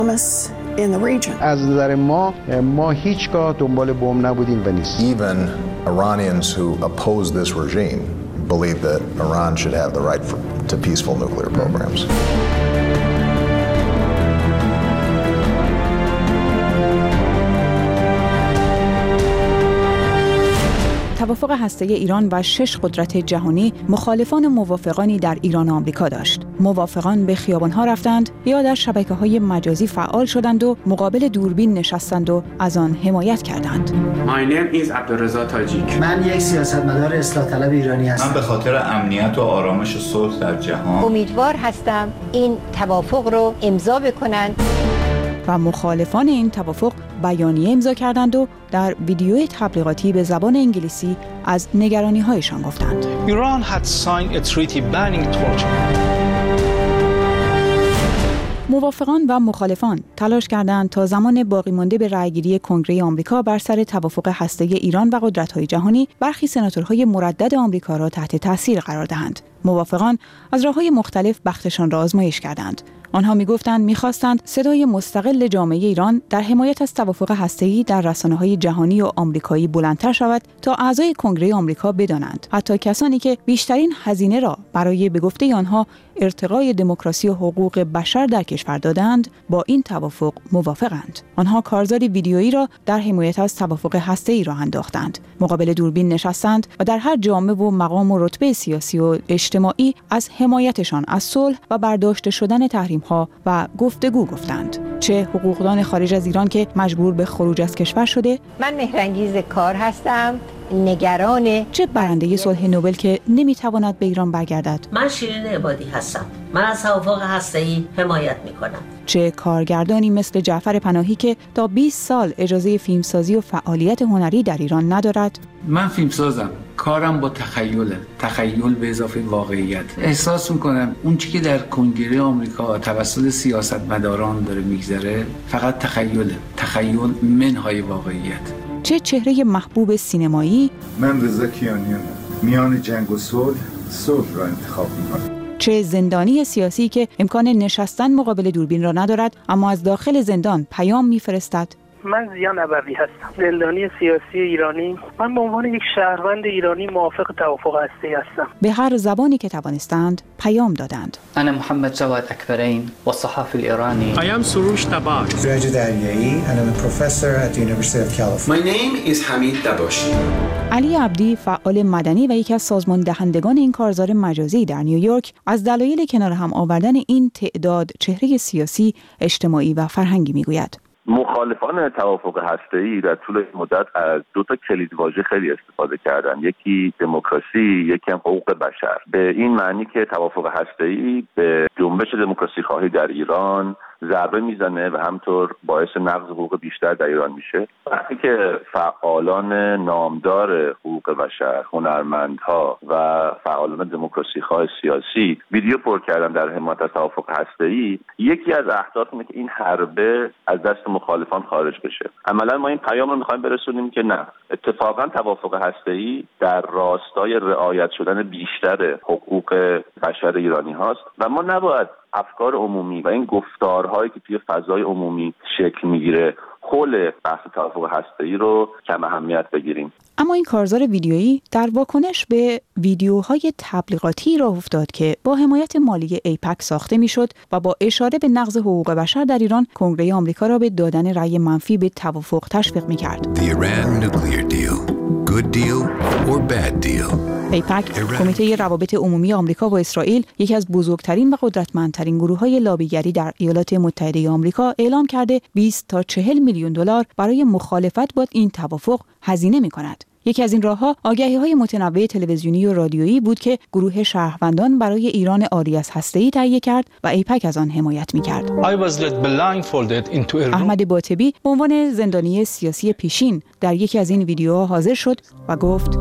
از نظر ما هیچگاه دنبال بمب نبودیم و نیست. Even Iranians who oppose this regime believe that Iran should have the right to peaceful nuclear programs. توافق هسته‌ای ایران و 6 قدرت جهانی مخالفان موافقانی در ایران و آمریکا داشت. موافقان به خیابان‌ها رفتند یا در شبکه‌های مجازی فعال شدند و مقابل دوربین نشستند و از آن حمایت کردند. My name is عبدالرضا تاجیک. من یک سیاستمدار اصلاح طلب ایرانی هستم. من به خاطر امنیت و آرامش و صلح در جهان امیدوار هستم این توافق رو امضا بکنند. و مخالفان این توافق بیانیه امضا کردند و در ویدیوی تبلیغاتی به زبان انگلیسی از نگرانی‌هایشان گفتند. Iran had signed a treaty banning torture. موافقان و مخالفان تلاش کردند تا زمان باقی مانده به رأیگیری کنگره آمریکا بر سر توافق هسته‌ای ایران و قدرت‌های جهانی برخی سناتورهای مردد آمریکا را تحت تاثیر قرار دهند. موافقان از راه‌های مختلف بختشان را آزمایش کردند. آنها می‌خواستند صدای مستقل جامعه ایران در حمایت از توافق هسته‌ای در رسانه‌های جهانی و آمریکایی بلندتر شود تا اعضای کنگره آمریکا بدانند. حتی کسانی که بیشترین هزینه را برای به گفته آنها ارتقای دموکراسی و حقوق بشر در کشور دادند، با این توافق موافقند. آنها کارزار ویدیویی را در حمایت از توافق هسته‌ای راه انداختند. مقابل دوربین نشستند و در هر جامعه و مقام و رتبه سیاسی و اجتماعی از حمایتشان از صلح و برداشته شدن تحریم‌ها و گفتگو گفتند. چه حقوقدان خارج از ایران که مجبور به خروج از کشور شده، من مهرانگیز کار هستم، نگران، چه برنده صلح نوبل که نمیتواند به ایران برگردد. من شیرین عبادی هستم. من از توافق هسته‌ای حمایت میکنم. چه کارگردانی مثل جعفر پناهی که تا 20 سال اجازه فیلمسازی و فعالیت هنری در ایران ندارد. من فیلمسازم. کارم با تخیل به اضافه واقعیت. احساس میکنم اون چیزی که در کنگره آمریکا توسط سیاستمداران داره میگذره فقط تخیل منهای واقعیت. چه چهره محبوب سینمایی، من رضا کیانیانم. میان جنگ و صلح را انتخاب میکنم. چه زندانی سیاسی که امکان نشستن مقابل دوربین را ندارد اما از داخل زندان پیام میفرستد. من زیا نبوی هستم، زندانی سیاسی ایرانی. من به عنوان یک شهروند ایرانی موافق توافق هسته‌ای هستم. به هر زبانی که توانستند پیام دادند. انا محمد جواد اکبرین و صحافی ایرانی. I am سروش تبار. راجع دریایی. I'm a professor at the University of California. My name is حمید دباشی. علی عبدی، فعال مدنی و یکی از سازمان دهندگان این کارزار مجازی در نیویورک، از دلایل کنار هم آوردن این تعداد چهره سیاسی، اجتماعی و فرهنگی میگوید. مخالفان توافق هسته‌ای در طول مدت از دو تا کلیدواژه خیلی استفاده کردن. یکی دموکراسی، یکی هم حقوق بشر. به این معنی که توافق هسته‌ای به جنبش دموکراسی خواهی در ایران ضربه میزنه و همطور باعث نقض حقوق بیشتر در ایران میشه. وقتی که فعالان نامدار حقوق بشر، هنرمندها و فعالان دموکراسی خواه سیاسی ویدیو پر کردن در حمایت از توافق هسته‌ای، یکی از اهداف اینه که این حربه از دست مخالفان خارج بشه. عملا ما این پیام رو میخوایم برسونیم که نه، اتفاقا توافق هسته‌ای در راستای رعایت شدن بیشتر حقوق بشر ایرانی هاست و ما نباید افکار عمومی و این گفتارهایی که توی فضای عمومی شکل میگیره حول بحث توافق هسته‌ای رو کم اهمیت بگیریم. اما این کارزار ویدیویی در واکنش به ویدیوهای تبلیغاتی راه افتاد که با حمایت مالی ایپک ساخته میشد و با اشاره به نقض حقوق بشر در ایران کنگره آمریکا را به دادن رأی منفی به توافق تشویق می‌کرد. ایپک، کمیته روابط عمومی آمریکا و اسرائیل، یکی از بزرگترین و قدرتمندترین گروه‌های لابیگری در ایالات متحده آمریکا، اعلام کرده 20 تا 40 میلیون دلار برای مخالفت با این توافق هزینه می‌کند. یکی از این راه‌ها آگهی‌های متنوع تلویزیونی و رادیویی بود که گروه شهروندان برای ایران عاری از هسته‌ای تهیه کرد و ایپک از آن حمایت می‌کرد. احمد باطبی به عنوان زندانی سیاسی پیشین در یکی از این ویدیوها حاضر شد و گفت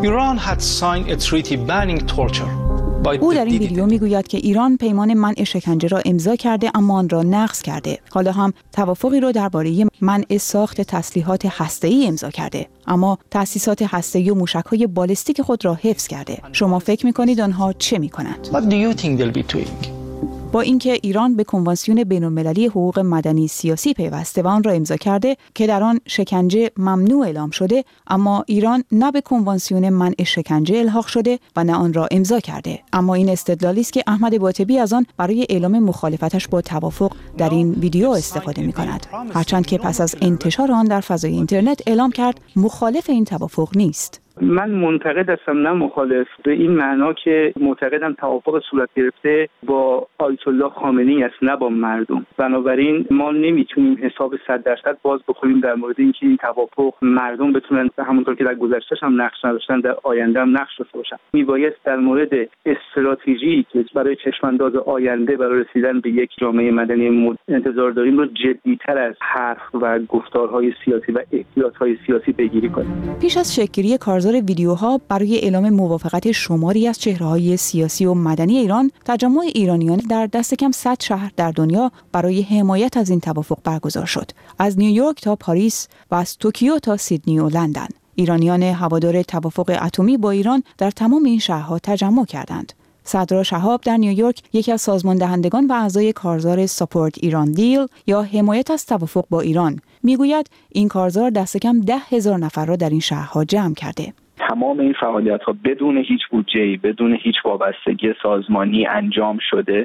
او در این ویدیو میگوید که ایران پیمان منع شکنجه را امضا کرده اما آن را نقض کرده. حالا هم توافقی را درباره منع ساخت تسلیحات هسته‌ای امضا کرده، اما تأسیسات هسته‌ای و موشک‌های بالستیک خود را حفظ کرده. شما فکر می‌کنید آنها چه می‌کنند؟ با اینکه ایران به کنوانسیون بین‌المللی حقوق مدنی سیاسی پیوسته و آن را امضا کرده که در آن شکنجه ممنوع اعلام شده، اما ایران نه به کنوانسیون منع شکنجه الحاق شده و نه آن را امضا کرده. اما این استدلالی است که احمد باطبی از آن برای اعلام مخالفتش با توافق در این ویدیو استفاده می‌کند، هرچند که پس از انتشار آن در فضای اینترنت اعلام کرد مخالف این توافق نیست. من منتقد هستم نه مخالف، به این معنا که معتقدم توافق صورت گرفته با آیت الله خامنه‌ای است نه با مردم. بنابراین ما نمیتونیم حساب 100% باز بکنیم در مورد اینکه این توافق مردم بتونن همونطور که در گذشته هم نقش نداشتن در آینده هم نقش داشته باشن. میبایست در مورد استراتژی که برای چشمانداز آینده برای رسیدن به یک جامعه مدنی انتظار داریم رو جدی‌تر از حرف و گفتارهای سیاسی و احتیاط‌های سیاسی پیگیری کنیم. پیش از شکل‌گیری کارزار ویدیوها برای اعلام موافقت شماری از چهره‌های سیاسی و مدنی ایران، تجمع ایرانیان در دست کم 100 شهر در دنیا برای حمایت از این توافق برگزار شد، از نیویورک تا پاریس و از توکیو تا سیدنی و لندن. ایرانیان هوادار توافق اتمی با ایران در تمام این شهرها تجمع کردند. صدرا شهاب در نیویورک، یکی از سازمان دهندگان و اعضای کارزار ساپورت ایران دیل یا حمایت از توافق با ایران، میگوید این کارزار دست کم 10,000 نفر را در این شهرها جمع کرده. تمام این فعالیت‌ها بدون هیچ بودجه‌ای، بدون هیچ وابستگی سازمانی انجام شده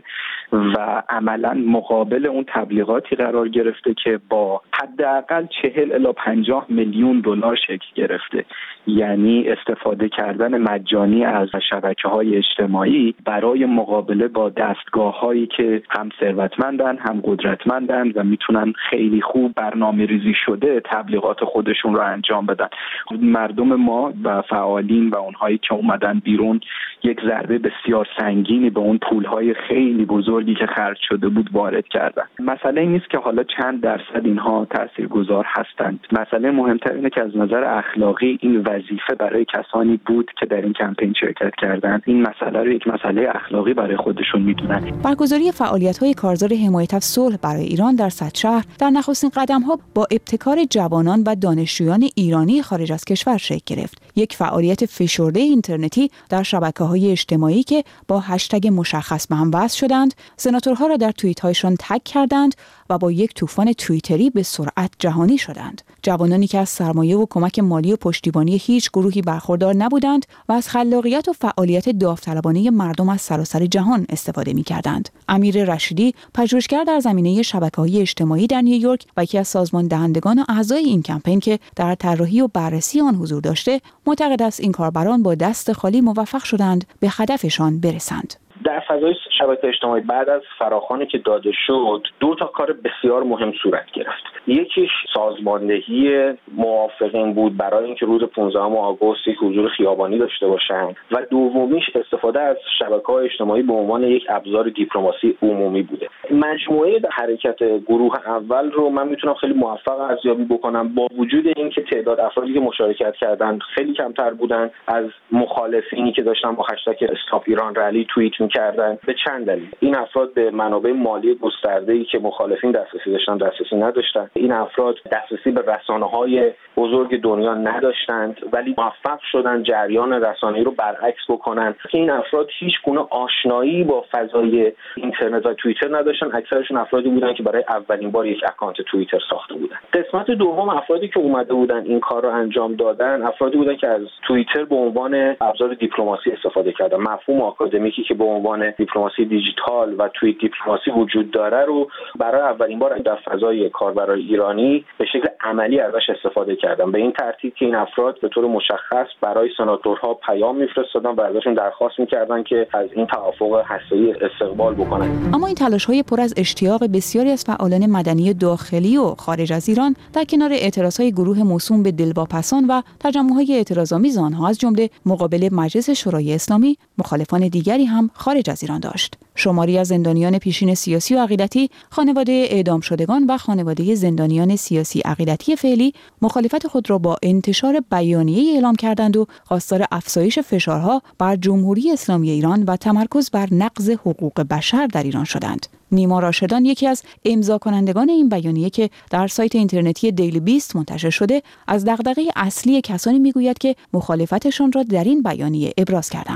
و عملاً مقابل اون تبلیغاتی قرار گرفته که با حداقل 40 الی 50 میلیون دلار شکل گرفته. یعنی استفاده کردن مجانی از شبکه‌های اجتماعی برای مقابله با دستگاه‌هایی که هم ثروتمندن هم قدرتمندن و میتونن خیلی خوب برنامه‌ریزی شده تبلیغات خودشون رو انجام بدن. مردم ما و فعالین و اونهایی که اومدن بیرون یک ضربه بسیار سنگینی به اون پول‌های خیلی بزرگی که خرج شده بود وارد کردن. مسئله این نیست که حالا چند درصد اینها تاثیرگذار هستند. مسئله مهمتر اینه که از نظر اخلاقی این وظیفه برای کسانی بود که در این کمپین شرکت کردند. این مسئله رو یک مسئله اخلاقی برای خودشون میدونن. برگزاری فعالیت‌های کارزار حمایت از صلح برای ایران در 100 شهر در نخستین قدم‌ها با ابتکار جوانان و دانشجویان ایرانی خارج از کشور شکل گرفت. یک فعالیت فشرده اینترنتی در شبکه‌های اجتماعی که با هشتگ مشخص به هم وصل شدند، سناتورها را در توییت‌هایشان تگ کردند و با یک طوفان توییتری به سرعت جهانی شدند. جوانانی که از سرمایه و کمک مالی و پشتیبانی هیچ گروهی برخوردار نبودند و از خلاقیت و فعالیت داوطلبانه مردم از سراسر جهان استفاده می‌کردند. امیر رشیدی، پژوهشگر در زمینه شبکه‌های اجتماعی در نیویورک و یکی از سازمان دهندگان و اعضای این کمپین که در طراحی و بررسی آن حضور داشته، معتقد است این کاربران با دست خالی موفق شدند به هدفشان برسند. در فضای شبکه اجتماعی بعد از فراخوانی که داده شد 2 کار بسیار مهم صورت گرفت. یکیش سازماندهی موافقین بود برای اینکه روز 15 آگوست یک حضور خیابانی داشته باشند و دومیش استفاده از شبکه‌های اجتماعی به عنوان یک ابزار دیپلماسی عمومی بوده. مجموعه حرکت گروه اول رو من میتونم خیلی موفق ارزیابی بکنم، با وجود اینکه تعداد افرادی که مشارکت کردند خیلی کمتر بودند از مخالفینی که داشتن با هشتگ استاپ ایران رلی توییت کردن. به چند دلیل. این افراد به منابع مالی گسترده‌ای که مخالفین دسترسی داشتن دسترسی نداشتن. این افراد دسترسی به رسانه‌های بزرگ دنیا نداشتند ولی موفق شدن جریان رسانه‌ای رو برعکس بکنن که این افراد هیچ گونه آشنایی با فضای اینترنت و توییتر نداشتن. اکثرشون افرادی بودن که برای اولین بار یک اکانت توییتر ساخته بودن. قسمت دوم افرادی که اومده بودن این کار رو انجام دادن افرادی بودن که از توییتر به عنوان ابزار دیپلماسی استفاده کردن. مفهوم آکادمیکی که به عنوان دیپلماسی دیجیتال و توییت دیپلماسی وجود داره رو برای اولین بار در فضای کاربرای ایرانی به شکل عملی ازش استفاده کردن. به این ترتیب که این افراد به طور مشخص برای سناتورها پیام میفرستادن و ازشون درخواست میکردن که از این توافق هسته‌ای استقبال بکنن. اما این تلاش‌های پر از اشتیاق بسیاری از فعالان مدنی داخلی و خارج از ایران در کنار اعتراضهای گروه موسوم به دلواپسان و تجمع‌های اعتراض‌آمیز آنها از جمله مقابل مجلس شورای اسلامی، مخالفان دیگری هم خارج از ایران داشت. شماری از زندانیان پیشین سیاسی و عقیدتی، خانواده اعدام شدگان و خانواده زندانیان سیاسی عقیدتی فعلی مخالفت خود را با انتشار بیانیه‌ای اعلام کردند و خواستار افزایش فشارها بر جمهوری اسلامی ایران و تمرکز بر نقض حقوق بشر در ایران شدند. نیما راشدان، یکی از امضا کنندگان این بیانیه که در سایت اینترنتی دیلی بیست منتشر شده، از دغدغه اصلی کسانی میگوید که مخالفتشان را در این بیانیه ابراز کردند.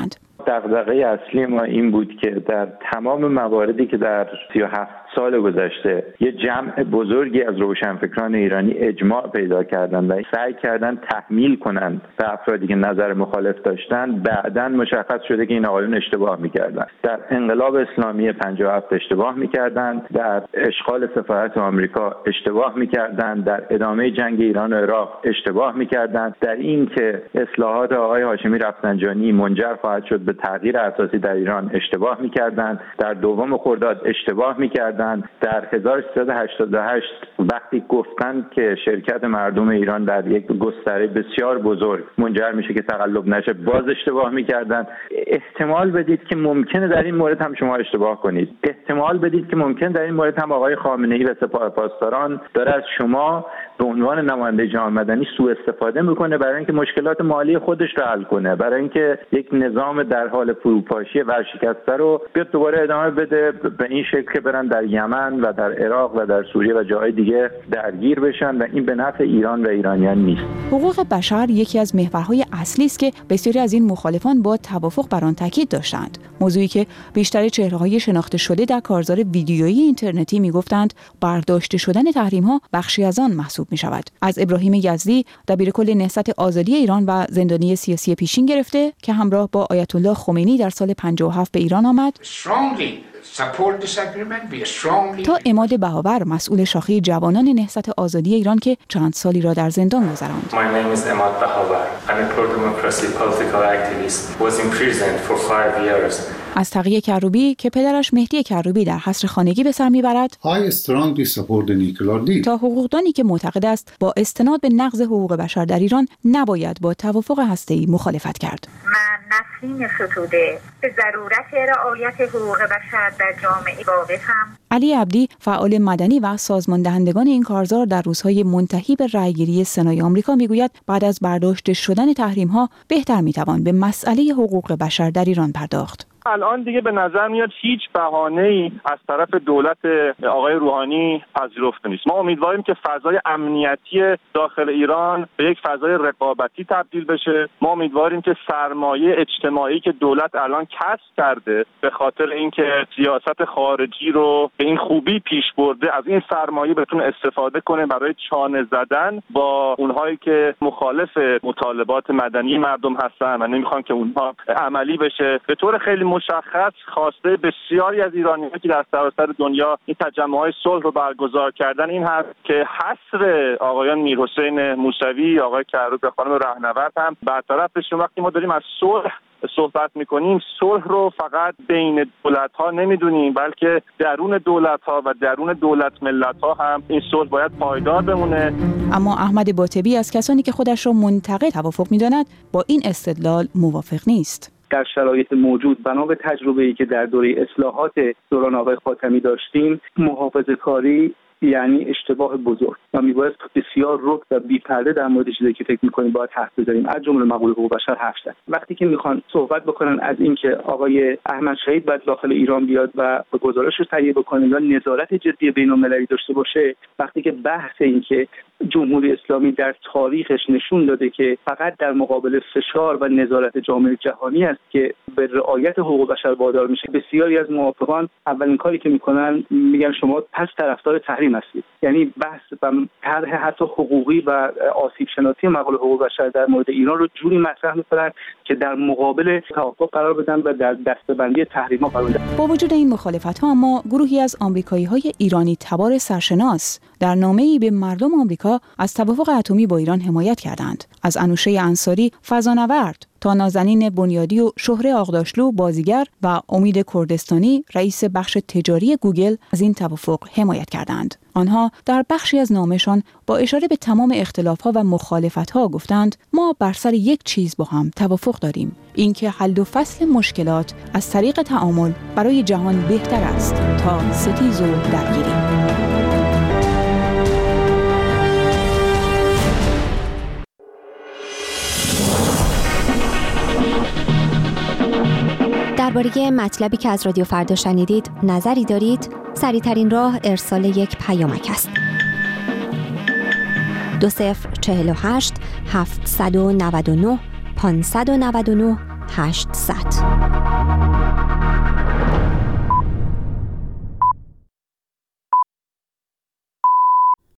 دغدغه اصلی ما این بود که در تمام مواردی که در 37 سال گذشته یه جمع بزرگی از روشنفکران ایرانی اجماع پیدا کردن و سعی کردن تحمیل کنن به افرادی که نظر مخالف داشتن، بعداً مشخص شده که این آقایون اشتباه میکردن. در انقلاب اسلامی 57 اشتباه میکردن، در اشغال سفارت آمریکا اشتباه میکردن، در ادامه جنگ ایران و عراق اشتباه میکردن، در این که اصلاحات آقای هاشمی رفسنجانی منجر خواهد شد به تغییر اساسی در ایران اشتباه میکردن، در دوم خرداد اشتباه میکردن، در 1388 وقتی گفتن که شرکت مردم ایران در یک گستره بسیار بزرگ منجر میشه که تقلب نشه، باز اشتباه میکردن. احتمال بدید که ممکنه در این مورد هم شما اشتباه کنید. احتمال بدید که ممکنه در این مورد هم آقای خامنه‌ای و سپاه پاسداران داره از شما به عنوان نماینده جامعه مدنی سوء استفاده میکنه برای اینکه مشکلات مالی خودش رو حل کنه، برای اینکه یک نظام در حال فروپاشی ورشکسته رو بیاد دوباره ادامه بده، به این شکل که برن در یمن و در عراق و در سوریه و جاهای دیگه درگیر بشن و این به نفع ایران و ایرانیان نیست. حقوق بشر یکی از محورهای اصلی است که بسیاری از این مخالفان با توافق بر آن تاکید داشتند. موضوعی که بیشتر چهره‌های شناخته شده در کارزار ویدیویی اینترنتی میگفتند برداشته شدن تحریم‌ها بخشی از آن محسوب می‌شود. از ابراهیم یزدی دبیرکل نهضت آزادی ایران و زندانی سیاسی پیشین گرفته که همراه با آیت الله خمینی در سال 57 به ایران آمد، تا عماد بهاور مسئول شاخه جوانان نهضت آزادی ایران که چند سالی را در زندان گذراند. My name is Ahmad Bahawar. I'm a pro-democracy political activist. Was imprisoned for 5 years. از تقی کروبی که پدرش مهدی کروبی در حصر خانگی به سر میبرد، I strongly support the nuclear deal. تا حقوقدانی که معتقد است با استناد به نقض حقوق بشر در ایران نباید با توافق هسته‌ای مخالفت کرد. من نسرین ستوده به ضرورت رعایت حقوق بشر در جامعه واقفم. علی عبدی فعال مدنی و سازمان دهندگان این کارزار در روزهای منتهی به رأیگیری سنای آمریکا میگوید بعد از برداشته شدن تحریم‌ها بهتر میتوان به مسئله حقوق بشر در ایران پرداخت. الان دیگه به نظر میاد هیچ بهانه‌ای از طرف دولت آقای روحانی پذیرفته نیست. ما امیدواریم که فضای امنیتی داخل ایران به یک فضای رقابتی تبدیل بشه. ما امیدواریم که سرمایه اجتماعی که دولت الان کسب کرده به خاطر اینکه سیاست خارجی رو به این خوبی پیش برده، از این سرمایه بتونه استفاده کنه برای چانه زدن با اونهایی که مخالف مطالبات مدنی مردم هستن و نمیخوان که اونها عملی بشه. به طور خیلی مشخص خواسته بسیاری از ایرانی‌ها که در سراسر دنیا این تجمع‌های صلح رو برگزار کردن این هست که حصر آقایان میرحسین موسوی، آقای کروبی و خانم رهنورد هم برطرف بشه. وقتی ما داریم از صلح صحبت میکنیم، صلح رو فقط بین دولت‌ها نمیدونیم، بلکه درون دولت‌ها و درون دولت ملت‌ها هم این صلح باید پایدار بمونه. اما احمد باطبی از کسانی که خودش را منتقد توافق می‌داند با این استدلال موافق نیست. در شرایط موجود بنا به تجربه‌ای که در دوره اصلاحات دوران آقای خاتمی داشتیم، محافظه‌کاری یعنی اشتباه بزرگ و میباید بسیار رک و بی‌پرده در مورد چیزی که فکر می‌کنیم باید حرف بزنیم، از جمله مقوله حقوق بشر حرف زد. وقتی که میخوان صحبت بکنن از اینکه آقای احمد شهید باید داخل ایران بیاد و به گزارش رو تهیه بکنه یا نظارت جدی بین‌المللی داشته باشه، وقتی که بحث این که جمهوری اسلامی در تاریخش نشون داده که فقط در مقابل فشار و نظارت جامعه جهانی است که به رعایت حقوق بشر وادار میشه، بسیاری از موافقان اولین کاری که میکنن میگن شما پس طرفدار تحریم هستید. یعنی بحث و طرح حتی حقوقی و آسیب شناسی مقاله حقوق بشر در مورد ایران رو جوری مطرح میکنن که در مقابل توافق قرار بدن و در دسته‌بندی تحریم‌ها قرار بدن. با وجود این مخالفت‌ها اما گروهی از آمریکایی‌های ایرانی تبار سرشناس در نامه‌ای به مردم آمریکا از توافق اتمی با ایران حمایت کردند. از انوشه انصاری فضانورد تا نازنین بنیادی و شهره آغداشلو بازیگر و امید کردستانی رئیس بخش تجاری گوگل از این توافق حمایت کردند. آنها در بخشی از نامه‌شان با اشاره به تمام اختلاف‌ها و مخالفت‌ها گفتند ما بر سر یک چیز با هم توافق داریم، اینکه حل و فصل مشکلات از طریق تعامل برای جهان بهتر است تا ستیز و درگیری. درباره مطلبی که از رادیو فردا شنیدید نظری دارید؟ سریع‌ترین راه ارسال یک پیامک است. 2048 799 599 800.